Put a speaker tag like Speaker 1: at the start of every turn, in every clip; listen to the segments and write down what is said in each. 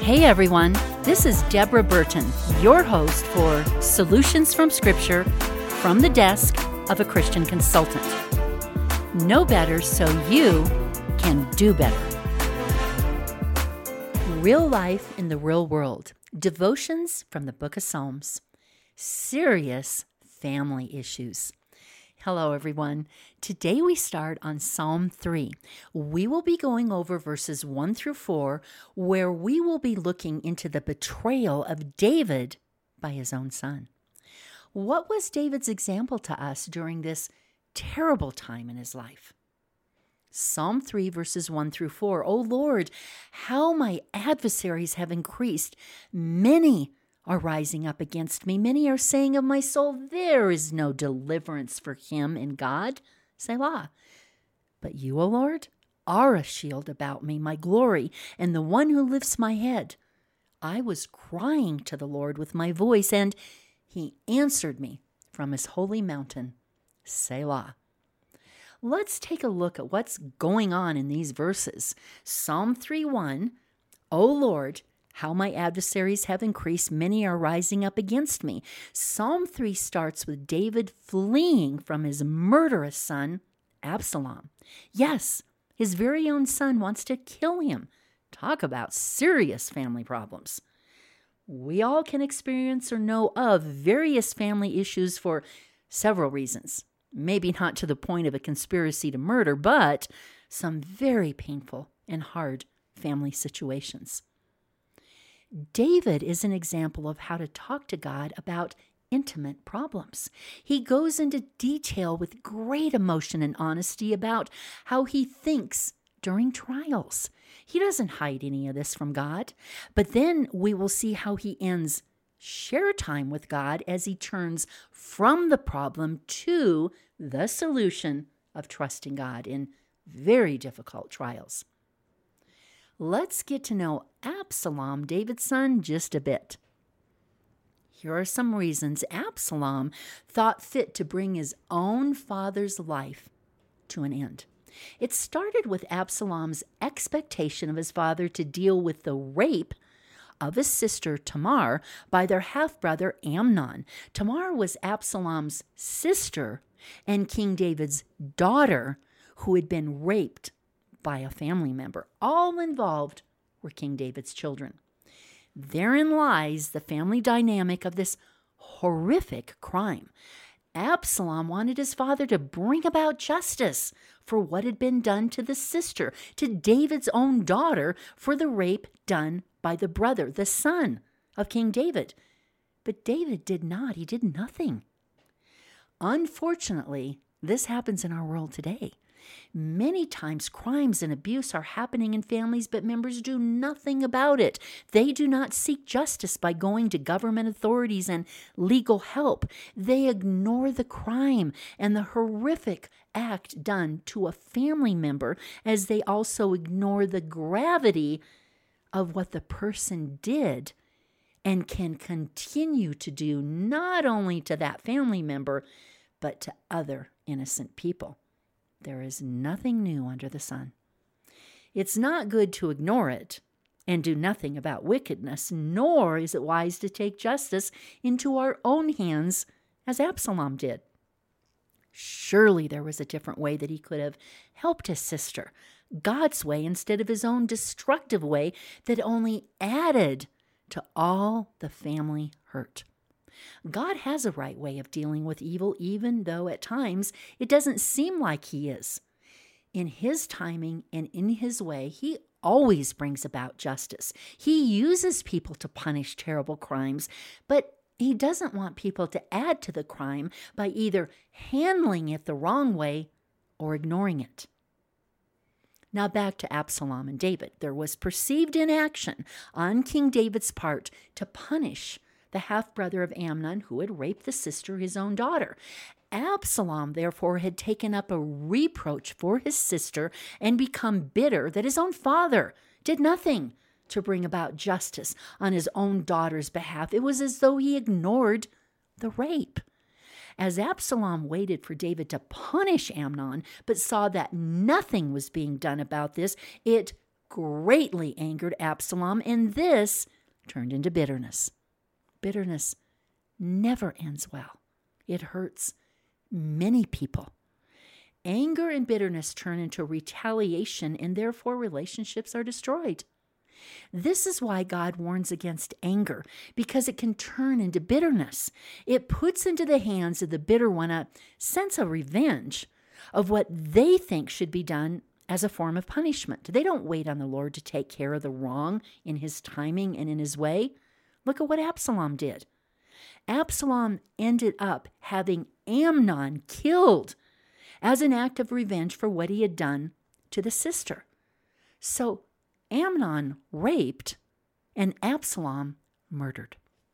Speaker 1: Hey everyone, this is Deborah Burton, your host for Solutions from Scripture from the desk of a Christian consultant. Know better so you can do better. Real life in the real world. Devotions from the Book of Psalms. Serious family issues. Hello, everyone. Today we start on Psalm 3. We will be going over verses 1 through 4, where we will be looking into the betrayal of David by his own son. What was David's example to us during this terrible time in his life? Psalm 3, verses 1 through 4. O Lord, how my adversaries have increased. Many are rising up against me. Many are saying of my soul, there is no deliverance for him in God. Selah. But you, O Lord, are a shield about me, my glory, and the one who lifts my head. I was crying to the Lord with my voice, and he answered me from his holy mountain. Selah. Let's take a look at what's going on in these verses. Psalm 3:1, O Lord, how my adversaries have increased, many are rising up against me. Psalm 3 starts with David fleeing from his murderous son, Absalom. Yes, his very own son wants to kill him. Talk about serious family problems. We all can experience or know of various family issues for several reasons. Maybe not to the point of a conspiracy to murder, but some very painful and hard family situations. David is an example of how to talk to God about intimate problems. He goes into detail with great emotion and honesty about how he thinks during trials. He doesn't hide any of this from God. But then we will see how he ends share time with God as he turns from the problem to the solution of trusting God in very difficult trials. Let's get to know Absalom, David's son, just a bit. Here are some reasons Absalom thought fit to bring his own father's life to an end. It started with Absalom's expectation of his father to deal with the rape of his sister Tamar by their half-brother Amnon. Tamar was Absalom's sister and King David's daughter who had been raped by a family member. All involved were King David's children. Therein lies the family dynamic of this horrific crime. Absalom wanted his father to bring about justice for what had been done to the sister, to David's own daughter, for the rape done by the brother, the son of King David. But David did not. He did nothing. Unfortunately, this happens in our world today. Many times crimes and abuse are happening in families, but members do nothing about it. They do not seek justice by going to government authorities and legal help. They ignore the crime and the horrific act done to a family member, as they also ignore the gravity of what the person did and can continue to do, not only to that family member, but to other innocent people. There is nothing new under the sun. It's not good to ignore it and do nothing about wickedness, nor is it wise to take justice into our own hands as Absalom did. Surely there was a different way that he could have helped his sister, God's way instead of his own destructive way that only added to all the family hurt. God has a right way of dealing with evil, even though at times it doesn't seem like he is. In his timing and in his way, he always brings about justice. He uses people to punish terrible crimes, but he doesn't want people to add to the crime by either handling it the wrong way or ignoring it. Now back to Absalom and David. There was perceived inaction on King David's part to punish the half-brother of Amnon who had raped the sister, his own daughter. Absalom, therefore, had taken up a reproach for his sister and become bitter that his own father did nothing to bring about justice on his own daughter's behalf. It was as though he ignored the rape. As Absalom waited for David to punish Amnon, but saw that nothing was being done about this, it greatly angered Absalom, and this turned into bitterness. Bitterness never ends well. It hurts many people. Anger and bitterness turn into retaliation, and therefore relationships are destroyed. This is why God warns against anger, because it can turn into bitterness. It puts into the hands of the bitter one a sense of revenge of what they think should be done as a form of punishment. They don't wait on the Lord to take care of the wrong in his timing and in his way. Look at what Absalom did. Absalom ended up having Amnon killed as an act of revenge for what he had done to the sister. So Amnon raped and Absalom murdered.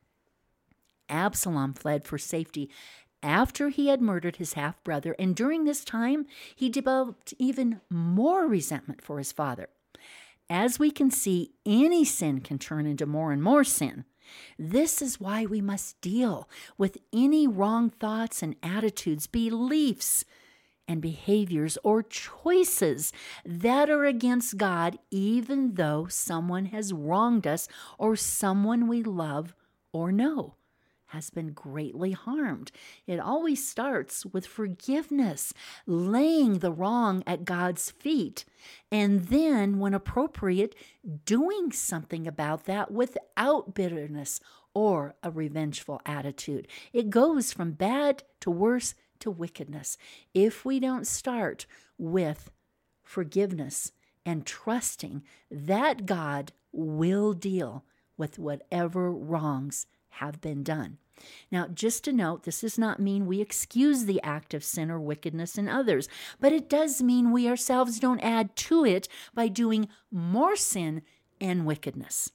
Speaker 1: Absalom fled for safety after he had murdered his half-brother, and during this time, he developed even more resentment for his father. As we can see, any sin can turn into more and more sin. This is why we must deal with any wrong thoughts and attitudes, beliefs, and behaviors or choices that are against God, even though someone has wronged us or someone we love or know has been greatly harmed. It always starts with forgiveness, laying the wrong at God's feet, and then, when appropriate, doing something about that without bitterness or a revengeful attitude. It goes from bad to worse to wickedness if we don't start with forgiveness and trusting that God will deal with whatever wrongs have been done. Now, just to note, this does not mean we excuse the act of sin or wickedness in others, but it does mean we ourselves don't add to it by doing more sin and wickedness.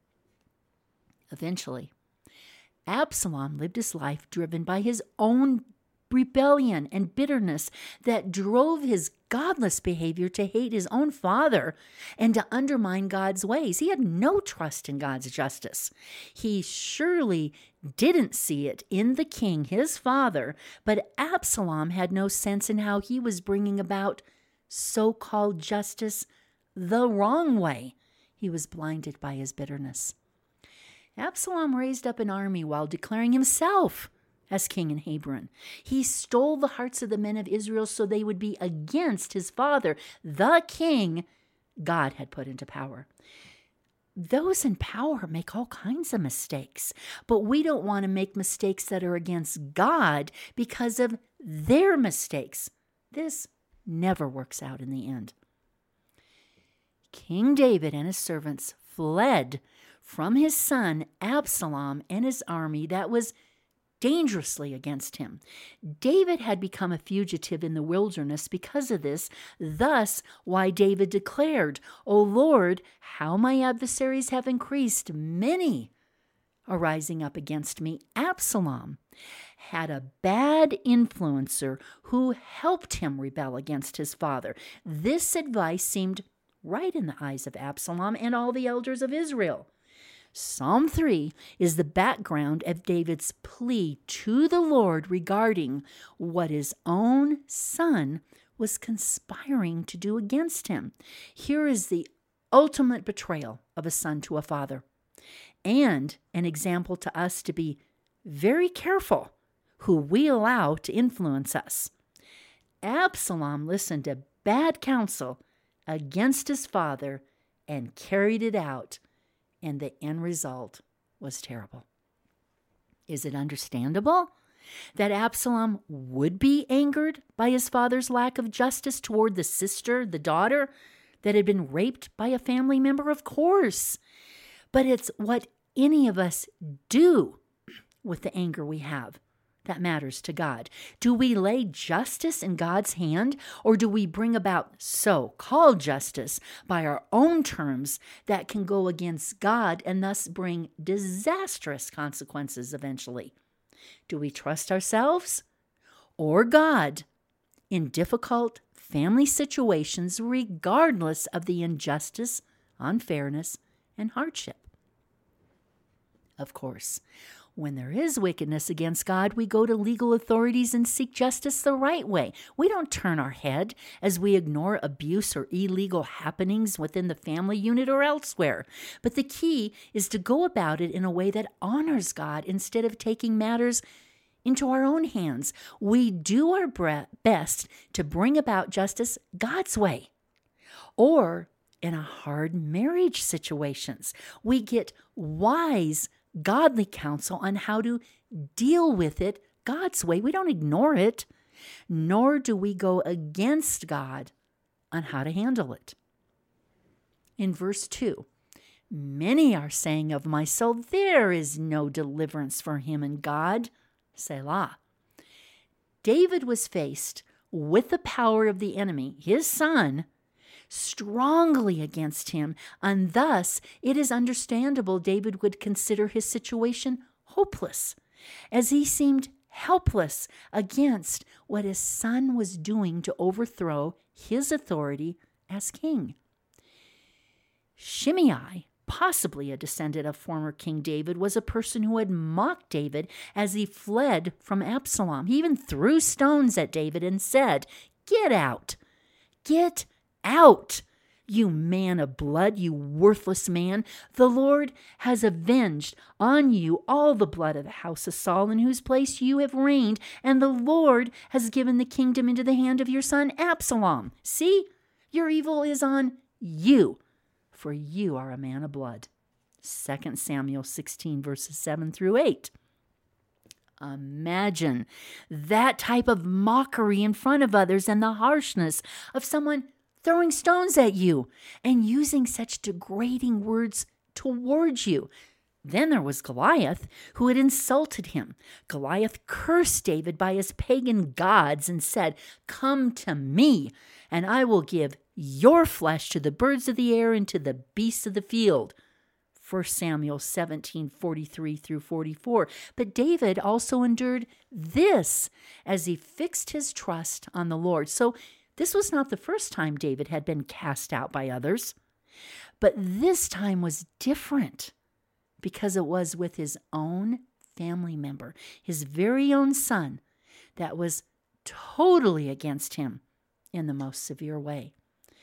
Speaker 1: Eventually, Absalom lived his life driven by his own rebellion and bitterness that drove his godless behavior to hate his own father and to undermine God's ways. He had no trust in God's justice. He surely didn't see it in the king, his father, but Absalom had no sense in how he was bringing about so-called justice the wrong way. He was blinded by his bitterness. Absalom raised up an army while declaring himself as king in Hebron. He stole the hearts of the men of Israel so they would be against his father, the king God had put into power. Those in power make all kinds of mistakes, but we don't want to make mistakes that are against God because of their mistakes. This never works out in the end. King David and his servants fled from his son Absalom and his army that was dangerously against him. David had become a fugitive in the wilderness because of this, thus why David declared, "O Lord, how my adversaries have increased, many are rising up against me." Absalom had a bad influencer who helped him rebel against his father. This advice seemed right in the eyes of Absalom and all the elders of Israel. Psalm 3 is the background of David's plea to the Lord regarding what his own son was conspiring to do against him. Here is the ultimate betrayal of a son to a father, and an example to us to be very careful who we allow to influence us. Absalom listened to bad counsel against his father and carried it out, and the end result was terrible. Is it understandable that Absalom would be angered by his father's lack of justice toward the sister, the daughter, that had been raped by a family member? Of course. But it's what any of us do with the anger we have that matters to God. Do we lay justice in God's hand, or do we bring about so-called justice by our own terms that can go against God and thus bring disastrous consequences eventually? Do we trust ourselves or God in difficult family situations regardless of the injustice, unfairness, and hardship? Of course, When there is wickedness against God, we go to legal authorities and seek justice the right way. We don't turn our head as we ignore abuse or illegal happenings within the family unit or elsewhere. But the key is to go about it in a way that honors God instead of taking matters into our own hands. We do our best to bring about justice God's way. Or in a hard marriage situations, we get wise godly counsel on how to deal with it God's way. We don't ignore it, nor do we go against God on how to handle it. In verse 2, many are saying of my soul, there is no deliverance for him in God. Selah. David was faced with the power of the enemy, his son, strongly against him, and thus it is understandable David would consider his situation hopeless, as he seemed helpless against what his son was doing to overthrow his authority as king. Shimei, possibly a descendant of former King David, was a person who had mocked David as he fled from Absalom. He even threw stones at David and said, "Get out! Get out, you man of blood, you worthless man. The Lord has avenged on you all the blood of the house of Saul, in whose place you have reigned, and the Lord has given the kingdom into the hand of your son Absalom. See, your evil is on you, for you are a man of blood." 2 Samuel 16, verses 7 through 8. Imagine that type of mockery in front of others and the harshness of someone throwing stones at you and using such degrading words towards you. Then there was Goliath, who had insulted him. Goliath cursed David by his pagan gods and said, "Come to me, and I will give your flesh to the birds of the air and to the beasts of the field." 1 Samuel 17, 43 through 44. But David also endured this as he fixed his trust on the Lord. So this was not the first time David had been cast out by others, but this time was different because it was with his own family member, his very own son, that was totally against him in the most severe way.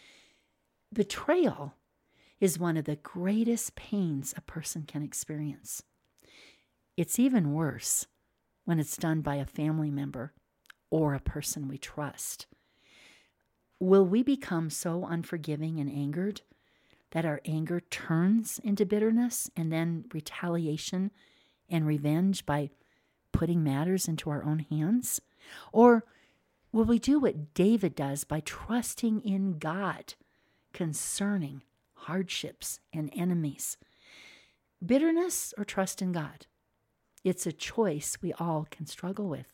Speaker 1: Betrayal is one of the greatest pains a person can experience. It's even worse when it's done by a family member or a person we trust. Will we become so unforgiving and angered that our anger turns into bitterness and then retaliation and revenge by putting matters into our own hands? Or will we do what David does by trusting in God concerning hardships and enemies? Bitterness or trust in God? It's a choice we all can struggle with.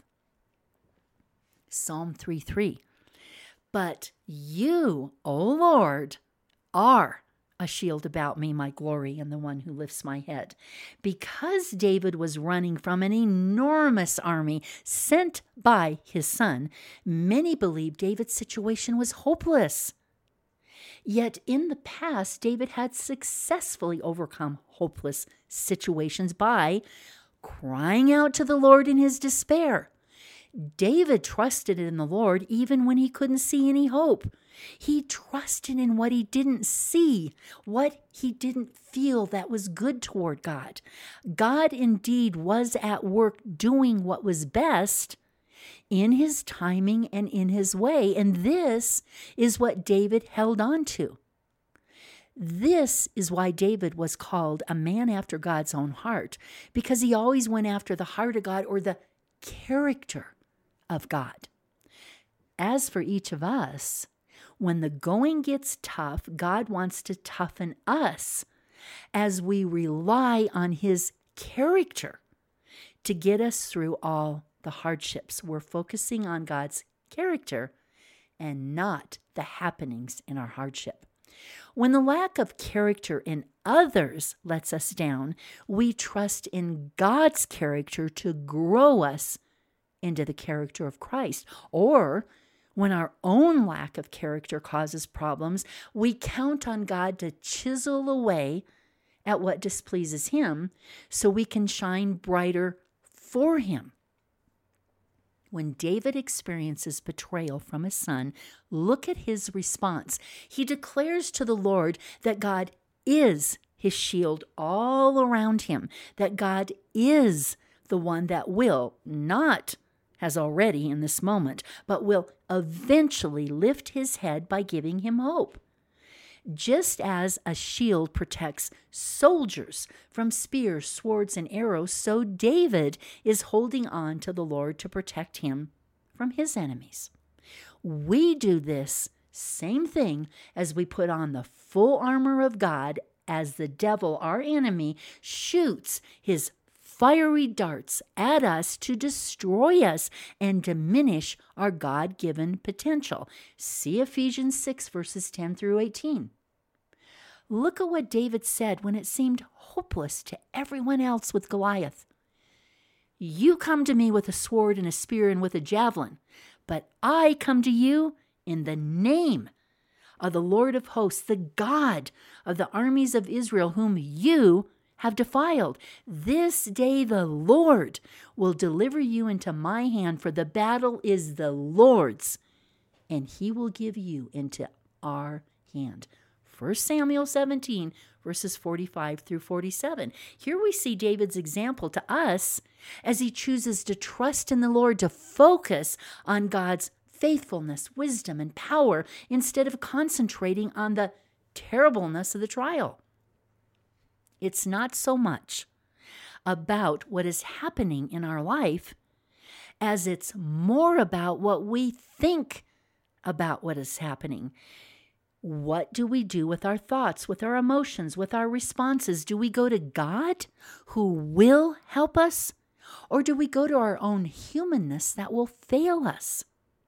Speaker 1: Psalm 3:3. But you, O Lord, are a shield about me, my glory, and the one who lifts my head. Because David was running from an enormous army sent by his son, many believed David's situation was hopeless. Yet in the past, David had successfully overcome hopeless situations by crying out to the Lord in his despair. David trusted in the Lord even when he couldn't see any hope. He trusted in what he didn't see, what he didn't feel that was good toward God. God indeed was at work doing what was best in his timing and in his way, and this is what David held on to. This is why David was called a man after God's own heart, because he always went after the heart of God or the character of God. As for each of us, when the going gets tough, God wants to toughen us as we rely on his character to get us through all the hardships. We're focusing on God's character and not the happenings in our hardship. When the lack of character in others lets us down, we trust in God's character to grow us into the character of Christ. Or when our own lack of character causes problems, we count on God to chisel away at what displeases him so we can shine brighter for him. When David experiences betrayal from his son, look at his response. He declares to the Lord that God is his shield all around him, that God is the one that will, not has already in this moment, but will eventually lift his head by giving him hope. Just as a shield protects soldiers from spears, swords, and arrows, so David is holding on to the Lord to protect him from his enemies. We do this same thing as we put on the full armor of God as the devil, our enemy, shoots his fiery darts at us to destroy us and diminish our God-given potential. See Ephesians 6, verses 10 through 18. Look at what David said when it seemed hopeless to everyone else with Goliath. You come to me with a sword and a spear and with a javelin, but I come to you in the name of the Lord of hosts, the God of the armies of Israel, whom you have defiled. This day the Lord will deliver you into my hand, for the battle is the Lord's, and he will give you into our hand. 1 Samuel 17, verses 45 through 47. Here we see David's example to us as he chooses to trust in the Lord, to focus on God's faithfulness, wisdom, and power instead of concentrating on the terribleness of the trial. It's not so much about what is happening in our life as it's more about what we think about what is happening. What do we do with our thoughts, with our emotions, with our responses? Do we go to God who will help us? Or do we go to our own humanness that will fail us?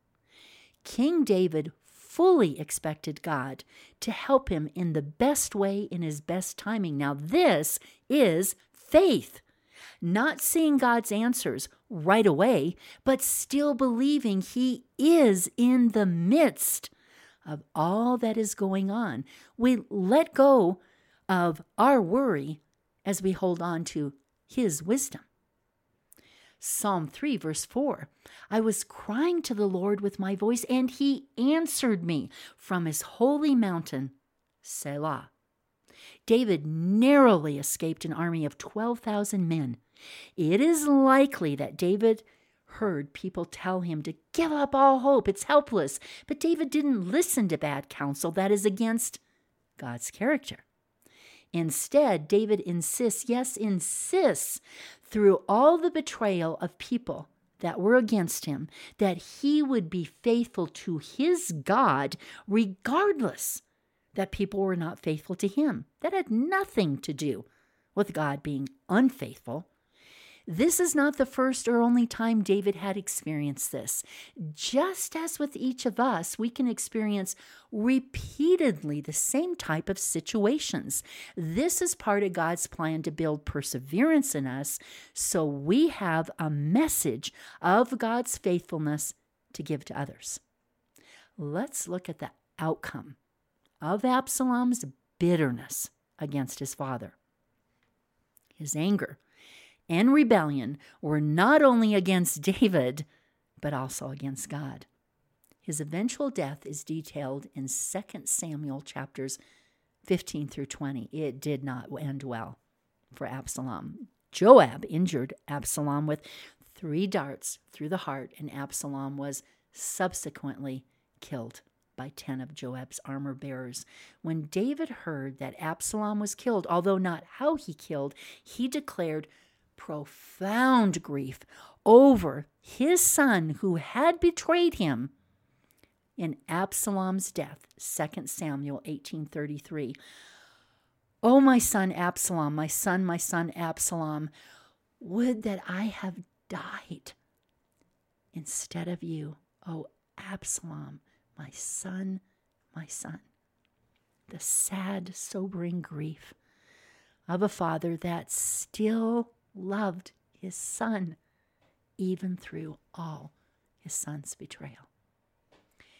Speaker 1: King David fully expected God to help him in the best way, in his best timing. Now, this is faith. Not seeing God's answers right away, but still believing he is in the midst of all that is going on. We let go of our worry as we hold on to his wisdom. Psalm 3, verse 4, I was crying to the Lord with my voice, and he answered me from his holy mountain, Selah. David narrowly escaped an army of 12,000 men. It is likely that David heard people tell him to give up all hope. It's helpless. But David didn't listen to bad counsel that is against God's character. Instead, David insists, through all the betrayal of people that were against him, that he would be faithful to his God, regardless that people were not faithful to him. That had nothing to do with God being unfaithful. This is not the first or only time David had experienced this. Just as with each of us, we can experience repeatedly the same type of situations. This is part of God's plan to build perseverance in us, so we have a message of God's faithfulness to give to others. Let's look at the outcome of Absalom's bitterness against his father. His anger and rebellion were not only against David, but also against God. His eventual death is detailed in 2 Samuel chapters 15 through 20. It did not end well for Absalom. Joab injured Absalom with 3 darts through the heart, and Absalom was subsequently killed by 10 of Joab's armor bearers. When David heard that Absalom was killed, although not how he killed, he declared profound grief over his son who had betrayed him in Absalom's death. 2 Samuel 18:33. Oh, my son Absalom, my son Absalom, would that I have died instead of you. Oh, Absalom, my son, my son. The sad, sobering grief of a father that still loved his son, even through all his son's betrayal.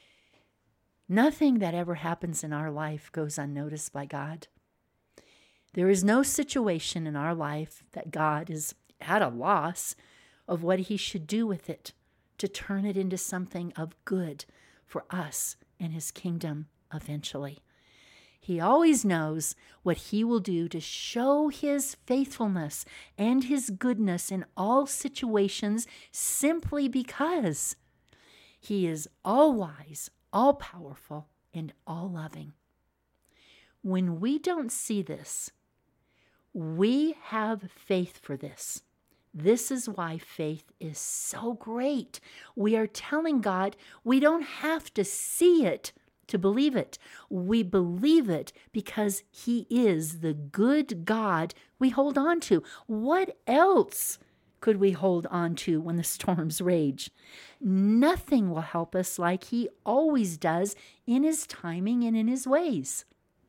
Speaker 1: Nothing that ever happens in our life goes unnoticed by God. There is no situation in our life that God is at a loss of what he should do with it to turn it into something of good for us and his kingdom eventually. He always knows what he will do to show his faithfulness and his goodness in all situations simply because he is all wise, all powerful, and all loving. When we don't see this, we have faith for this. This is why faith is so great. We are telling God we don't have to see it to believe it. We believe it because he is the good God we hold on to. What else could we hold on to when the storms rage? Nothing will help us like he always does in his timing and in his ways.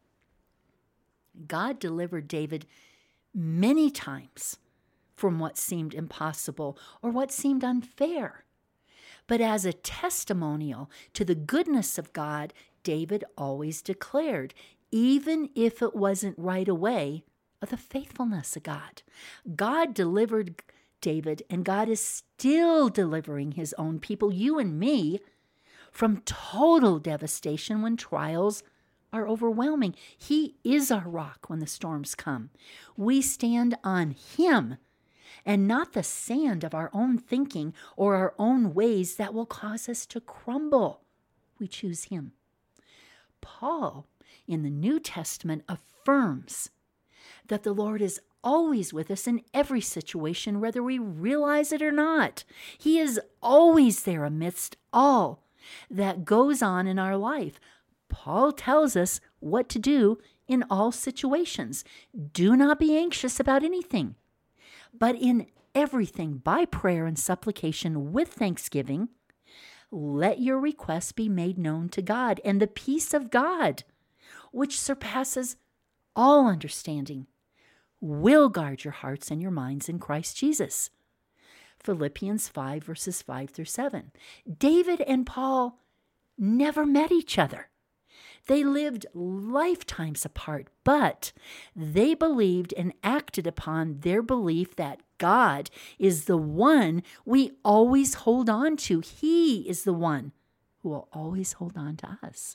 Speaker 1: God delivered David many times from what seemed impossible or what seemed unfair. But as a testimonial to the goodness of God, David always declared, even if it wasn't right away, of the faithfulness of God. God delivered David, and God is still delivering his own people, you and me, from total devastation when trials are overwhelming. He is our rock when the storms come. We stand on him and not the sand of our own thinking or our own ways that will cause us to crumble. We choose him. Paul in the New Testament affirms that the Lord is always with us in every situation, whether we realize it or not. He is always there amidst all that goes on in our life. Paul tells us what to do in all situations. Do not be anxious about anything, but in everything by prayer and supplication with thanksgiving, let your requests be made known to God, and the peace of God, which surpasses all understanding, will guard your hearts and your minds in Christ Jesus. Philippians 5, verses 5 through 7. David and Paul never met each other. They lived lifetimes apart, but they believed and acted upon their belief that God is the one we always hold on to. He is the one who will always hold on to us.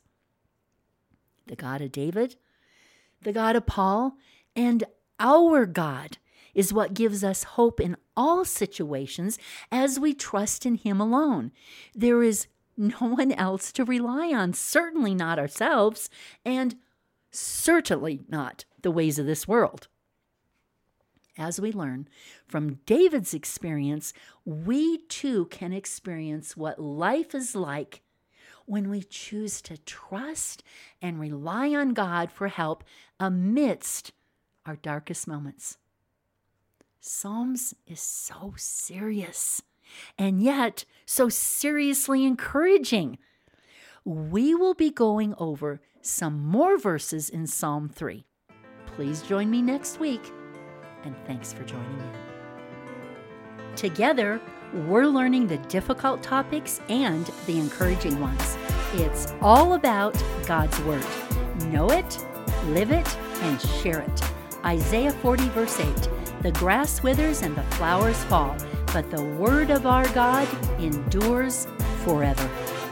Speaker 1: The God of David, the God of Paul, and our God is what gives us hope in all situations as we trust in him alone. There is no one else to rely on, certainly not ourselves, and certainly not the ways of this world. As we learn from David's experience, we too can experience what life is like when we choose to trust and rely on God for help amidst our darkest moments. Psalms is so serious and yet so seriously encouraging. We will be going over some more verses in Psalm 3. Please join me next week, and thanks for joining in. Together, we're learning the difficult topics and the encouraging ones. It's all about God's Word. Know it, live it, and share it. Isaiah 40, verse 8. The grass withers and the flowers fall, but the word of our God endures forever.